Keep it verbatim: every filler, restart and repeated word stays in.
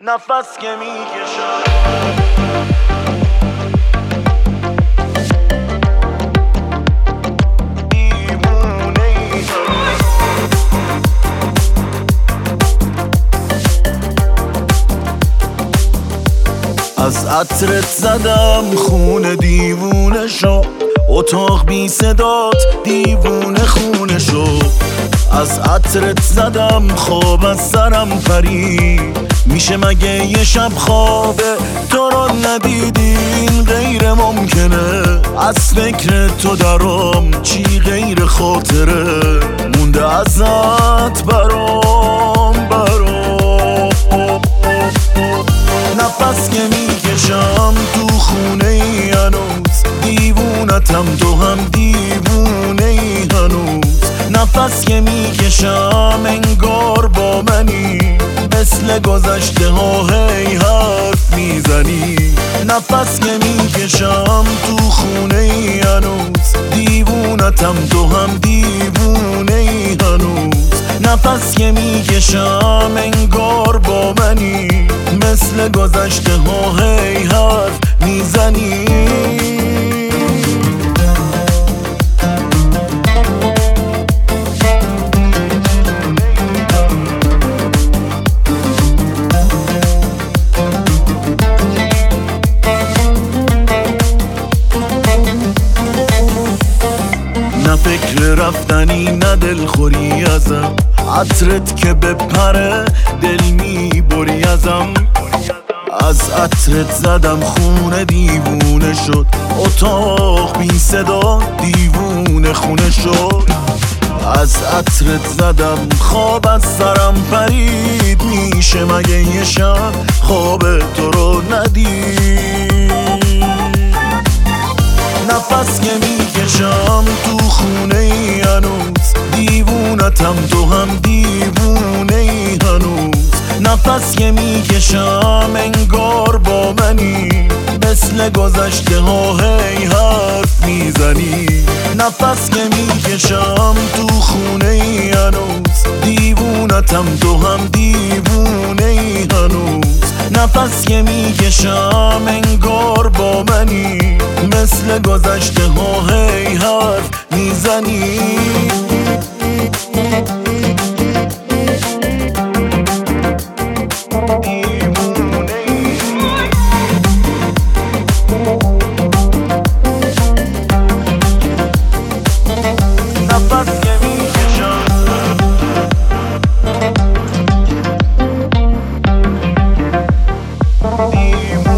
نفس که میکشم از عطرت زدم خون دیوونه شو، اتاق بی صدات دیوونه خونه شو. از عطرت زدم خواب از سرم پرید، میشه مگه یه شب خوابه تو رو ندیدین؟ غیر ممکنه از فکر تو درام، چی غیر خاطره مونده ازت برام برام. نفس که میکشم تو خونه ای هنوز، دیوونتم تو هم دیوونه ای هنوز. نفس که میکشم انگار با منی، مثل گذشته ها هی حرف میزنی. نفس که میکشم تو خونه ای هنوز، دیوونتم تو هم دیوونه ای هنوز. نفس که میکشم انگار با منی، مثل گذشته ها هی حرف میزنی. نه فکر رفتنی نه دلخوری ازم، عطرت که بپره دل میبری ازم. از عطرت زدم خونه دیوونه شد، اتاق بی صدا دیوونه خونه شد. از عطرت زدم خواب از سرم پرید، میشه مگه یه شب خواب تو رو ندید؟ نفس که میکشم تو خونه ای هنوز، دیوونتم تو هم دیوونه ای هنوز. نفس که میکشم انگار با منی، مثل گذشته ها هی حرف میزنی. نفس که میکشم تو خونه ای هنوز، دیوونتم تو هم دیوونه ای هنوز. نفس که میکشم انگار با منی، مثل گذشته ها هی حرف میزنی. نفس که میکشم